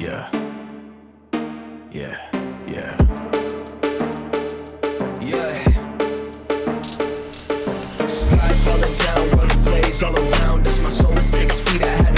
Yeah, yeah, yeah. Yeah. Sky falling down, run the blaze all around us. My soul is 6 feet, I had